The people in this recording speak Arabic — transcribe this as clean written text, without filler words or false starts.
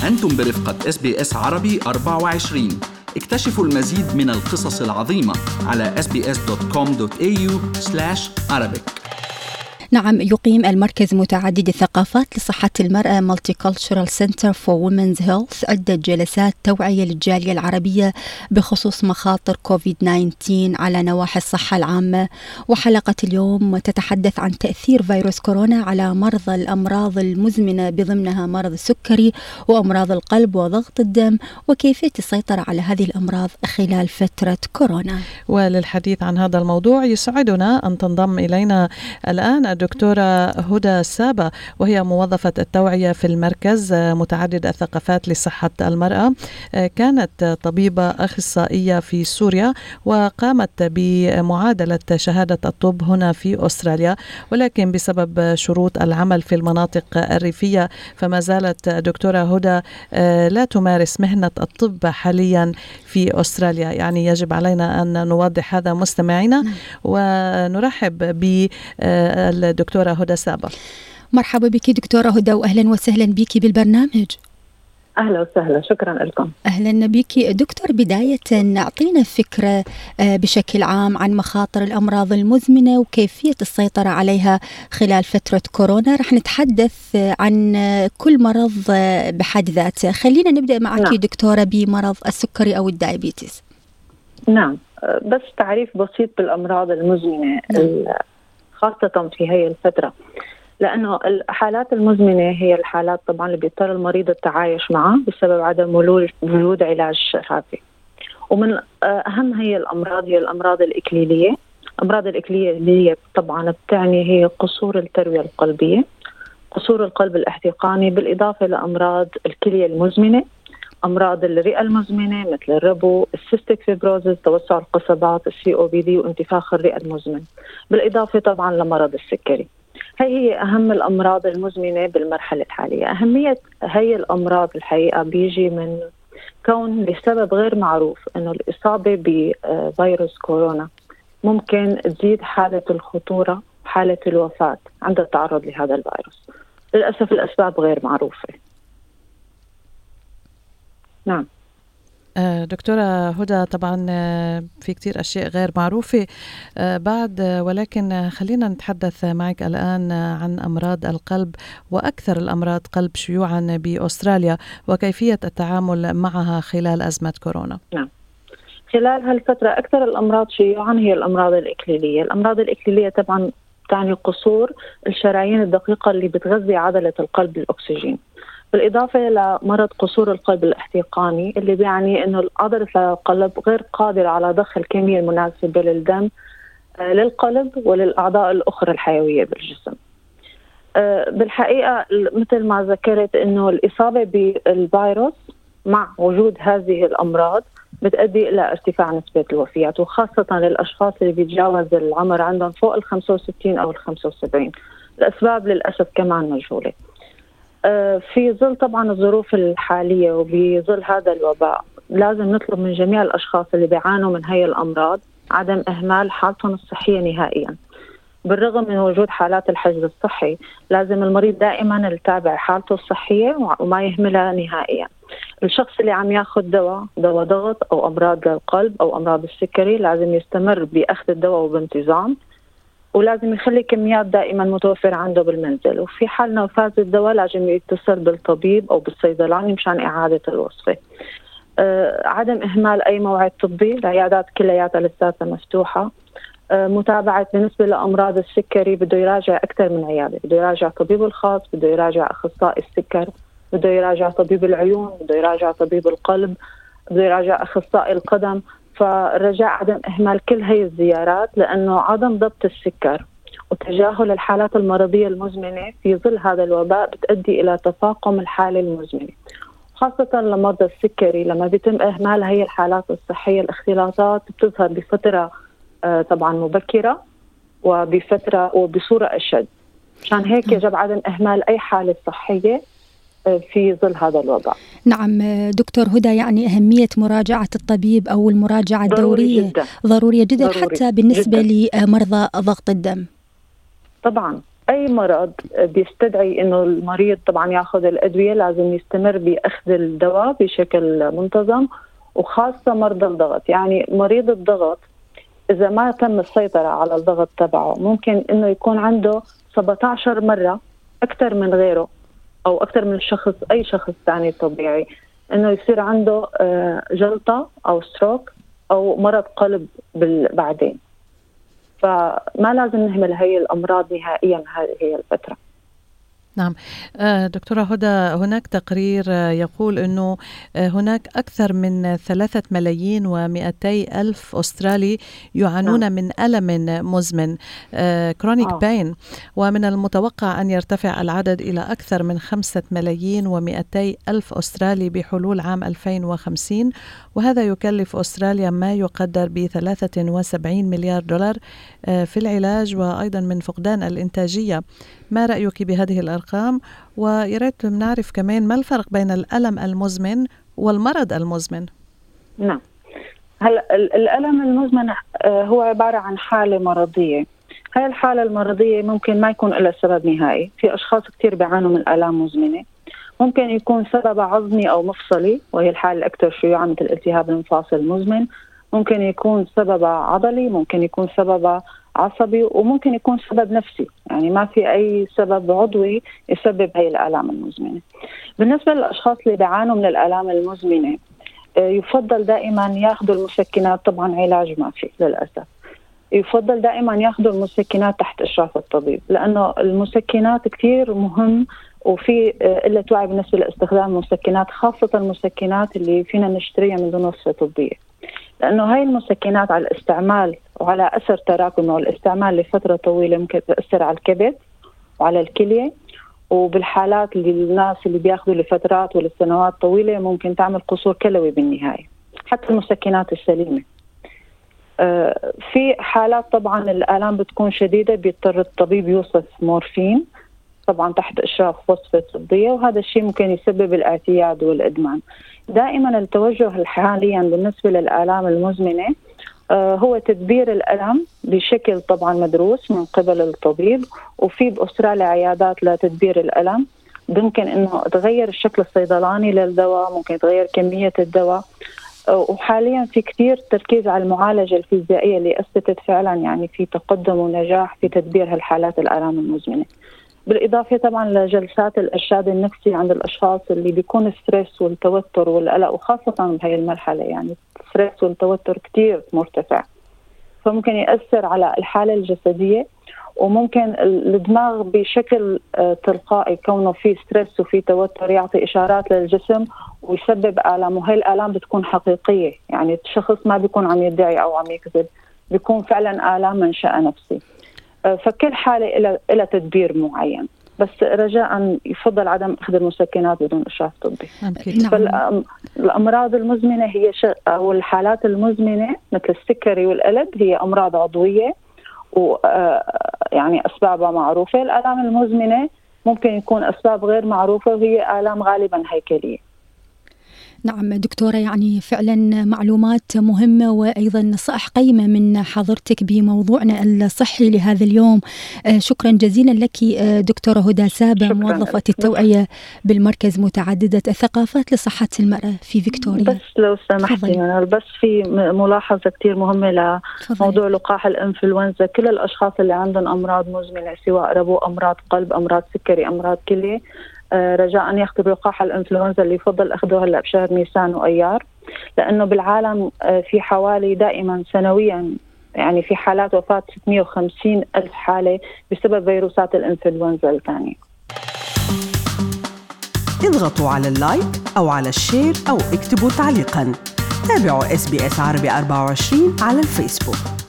أنتم برفقة SBS عربي 24. اكتشفوا المزيد من القصص العظيمة على sbs.com.au/Arabic. نعم، يقيم المركز متعدد الثقافات لصحة المرأة Multicultural Center for Women's Health عدة جلسات توعية للجالية العربية بخصوص مخاطر كوفيد-19 على نواحي الصحة العامة. وحلقة اليوم تتحدث عن تأثير فيروس كورونا على مرضى الأمراض المزمنة بضمنها مرض السكري وأمراض القلب وضغط الدم، وكيفية السيطرة على هذه الأمراض خلال فترة كورونا. وللحديث عن هذا الموضوع يسعدنا أن تنضم إلينا الآن الدكتورة هدى سابة، وهي موظفة التوعية في المركز متعدد الثقافات لصحة المرأة. كانت طبيبة أخصائية في سوريا وقامت بمعادلة شهادة الطب هنا في أستراليا، ولكن بسبب شروط العمل في المناطق الريفية فما زالت دكتورة هدى لا تمارس مهنة الطب حاليا في أستراليا. يعني يجب علينا أن نوضح هذا مستمعينا، ونرحب بالدكتورة هدى سابة. مرحبا بك دكتورة هدى، وأهلا وسهلا بك بالبرنامج. أهلا وسهلا، شكرا لكم. أهلا بك دكتور. بداية أعطينا فكرة بشكل عام عن مخاطر الأمراض المزمنة وكيفية السيطرة عليها خلال فترة كورونا. رح نتحدث عن كل مرض بحد ذاته. خلينا نبدأ معك دكتورة بمرض السكري أو الدايابيتس. نعم، بس تعريف بسيط بالأمراض المزمنة خاصة في هي الفترة، لأنه الحالات المزمنة هي الحالات طبعا اللي بيضطر المريض التعايش معها بسبب عدم وجود علاج شافي. ومن أهم هي الأمراض الإكليلية. الأمراض الإكليلية اللي هي طبعا بتعني هي قصور التروية القلبية، قصور القلب الاحتقاني، بالإضافة لأمراض الكلية المزمنة، أمراض الرئة المزمنة مثل الربو، السيستيك فيبروزيس، توسع القصبات، COPD، وانتفاخ الرئة المزمن، بالإضافة طبعا لمرض السكري. هي أهم الأمراض المزمنة بالمرحلة الحالية. أهمية هي الأمراض الحقيقة بيجي من كون لسبب غير معروف أنه الإصابة بفيروس كورونا ممكن تزيد حالة الخطورة، حالة الوفاة عند التعرض لهذا الفيروس. للأسف الأسباب غير معروفة. نعم دكتورة هدى، طبعا في كتير أشياء غير معروفة بعد، ولكن خلينا نتحدث معك الآن عن أمراض القلب وأكثر الأمراض قلب شيوعا بأستراليا وكيفية التعامل معها خلال أزمة كورونا. نعم، خلال هالفترة أكثر الأمراض شيوعا هي الأمراض الإكليلية. الأمراض الإكليلية طبعا تعني قصور الشرايين الدقيقة اللي بتغذي عضلة القلب بالأكسجين، بالإضافة لمرض قصور القلب الاحتقاني اللي بيعني أنه عضلة القلب غير قادرة على ضخ الكمية المناسبة للدم للقلب وللأعضاء الأخرى الحيوية بالجسم. بالحقيقة مثل ما ذكرت أنه الإصابة بالفيروس مع وجود هذه الأمراض بتؤدي إلى ارتفاع نسبة الوفيات، وخاصة للأشخاص اللي بيتجاوز العمر عندهم فوق 65 أو 75. الأسباب للأسف كمان مجهولة. في ظل طبعا الظروف الحالية وبظل هذا الوباء لازم نطلب من جميع الأشخاص اللي بيعانوا من هاي الأمراض عدم إهمال حالتهم الصحية نهائيا. بالرغم من وجود حالات الحجز الصحي لازم المريض دائما يتابع حالته الصحية وما يهملها نهائيا. الشخص اللي عم ياخذ دواء ضغط أو أمراض القلب أو أمراض السكري لازم يستمر بأخذ الدواء وبانتظام، ولازم يخلي كميات دائما متوفرة عنده بالمنزل. وفي حال نفاذ الدواء لازم يتصل بالطبيب أو بالصيدلاني مشان إعادة الوصفة. عدم إهمال أي موعد طبي، العيادات كلياتها لساتها مفتوحة. متابعة بالنسبة لأمراض السكري بده يراجع أكثر من عيادة، بده يراجع طبيب الخاص، بده يراجع أخصائي السكر، بده يراجع طبيب العيون، بده يراجع طبيب القلب، بده يراجع أخصائي القدم. فرجاء عدم إهمال كل هاي الزيارات، لأنه عدم ضبط السكر وتجاهل الحالات المرضية المزمنة في ظل هذا الوباء بتؤدي إلى تفاقم الحالة المزمنة، خاصة لمرضى السكري. لما بيتم إهمال هاي الحالات الصحية الاختلاطات بتظهر بفترة طبعا مبكرة وبفترة وبصورة أشد. عشان هيك يجب عدم إهمال أي حالة صحية في ظل هذا الوضع. نعم دكتور هدى، يعني أهمية مراجعة الطبيب أو المراجعة الدورية ضرورية جدا، حتى بالنسبة لمرضى ضغط الدم. طبعا أي مرض بيستدعي إنه المريض طبعا يأخذ الأدوية، لازم يستمر بأخذ الدواء بشكل منتظم، وخاصة مرضى الضغط. يعني مريض الضغط إذا ما تم السيطرة على الضغط تبعه ممكن إنه يكون عنده 17 مرة أكثر من غيره أو أكثر من الشخص، أي شخص ثاني طبيعي، إنه يصير عنده جلطة أو ستروك أو مرض قلب بعدين. فما لازم نهمل هي الأمراض نهائيا هذه الفترة. نعم دكتورة هدى، هناك تقرير يقول أنه هناك أكثر من 3,200,000 أسترالي يعانون من ألم مزمن كرونيك باين، ومن المتوقع أن يرتفع العدد إلى أكثر من 5,200,000 أسترالي بحلول عام 2050، وهذا يكلف أستراليا ما يقدر ب$73 مليار في العلاج وأيضا من فقدان الإنتاجية. ما رأيك بهذه الأرقام؟ وياريت نعرف كمان ما الفرق بين الألم المزمن والمرض المزمن؟ نعم، هلا الألم المزمن هو عبارة عن حالة مرضية. هاي الحالة المرضية ممكن ما يكون لها سبب نهائي. في أشخاص كتير بيعانوا من آلام مزمنة، ممكن يكون سببها عظمي أو مفصلي وهي الحالة الأكثر شيوعا مثل التهاب المفاصل المزمن، ممكن يكون سببها عضلي، ممكن يكون سببها عصبي، وممكن يكون سبب نفسي. يعني ما في أي سبب عضوي يسبب هاي الآلام المزمنة. بالنسبة للأشخاص اللي بيعانوا من الآلام المزمنة يفضل دائما ياخذوا المسكنات. طبعا علاج ما في للأسف. يفضل دائما ياخذوا المسكنات تحت إشراف الطبيب، لأنه المسكنات كتير مهم وفي قلة وعي بالنسبة لاستخدام المسكنات، خاصة المسكنات اللي فينا نشتريها من دون وصفة طبية، لأنه هاي المسكنات على الاستعمال وعلى أثر تراكمي والاستعمال لفترة طويلة ممكن تأثر على الكبد وعلى الكلية، وبالحالات اللي الناس اللي بياخذوا لفترات ولسنوات طويلة ممكن تعمل قصور كلوي بالنهاية، حتى المسكنات السليمة. في حالات طبعا الآلام بتكون شديدة بيضطر الطبيب يوصف مورفين طبعا تحت إشراف وصفة طبية، وهذا الشيء ممكن يسبب الاعتياد والإدمان. دائما التوجه حاليا بالنسبة للآلام المزمنة هو تدبير الألم بشكل طبعا مدروس من قبل الطبيب، وفي بأستراليا عيادات لتدبير الألم. ممكن إنه تغير الشكل الصيدلاني للدواء، ممكن تغير كمية الدواء، وحاليا في كتير تركيز على المعالجة الفيزيائية اللي أثبتت فعلا يعني في تقدم ونجاح في تدبير هالحالات الآلام المزمنة. بالإضافة طبعا لجلسات الإرشاد النفسي عند الأشخاص اللي بيكون الستريس والتوتر والقلق، وخاصة بهاي المرحلة يعني الستريس والتوتر كتير مرتفع، فممكن يأثر على الحالة الجسدية، وممكن الدماغ بشكل تلقائي كونه في ستريس وفي توتر يعطي إشارات للجسم ويسبب آلام، وهي الآلام بتكون حقيقية. يعني الشخص ما بيكون عم يدعي أو عم يكذب، بيكون فعلا آلام منشأ نفسي. فكل حالة إلى تدبير معين، بس رجاء يفضل عدم أخذ المسكنات بدون إشراف طبي. فالأمراض المزمنة هي أو الحالات المزمنة مثل السكري والقلب هي أمراض عضوية ويعني أسبابها معروفة. الآلام المزمنة ممكن يكون أسباب غير معروفة وهي آلام غالبا هيكلية. نعم دكتورة، يعني فعلا معلومات مهمة وأيضا نصائح قيمة من حضرتك بموضوعنا الصحي لهذا اليوم. شكرا جزيلا لك دكتورة هدى سابة، موظفة التوعية بالمركز متعددة الثقافات لصحة المرأة في فيكتوريا. بس لو سمحتي بس في ملاحظة كتير مهمة لموضوع لقاح الإنفلونزا. كل الأشخاص اللي عندهم أمراض مزمنة سواء ربو، أمراض قلب، أمراض سكري، أمراض كلية، رجاء أن يأخذوا لقاح الإنفلونزا اللي يفضل أخذوه هلأ بشهر نيسان وأيار، لأنه بالعالم في حوالي دائما سنويا يعني في حالات وفاة 650,000 حالة بسبب فيروسات الإنفلونزا الثانية. اضغطوا على اللايك أو على الشير أو اكتبوا تعليقا. تابعوا SBS عربي 24 على الفيسبوك.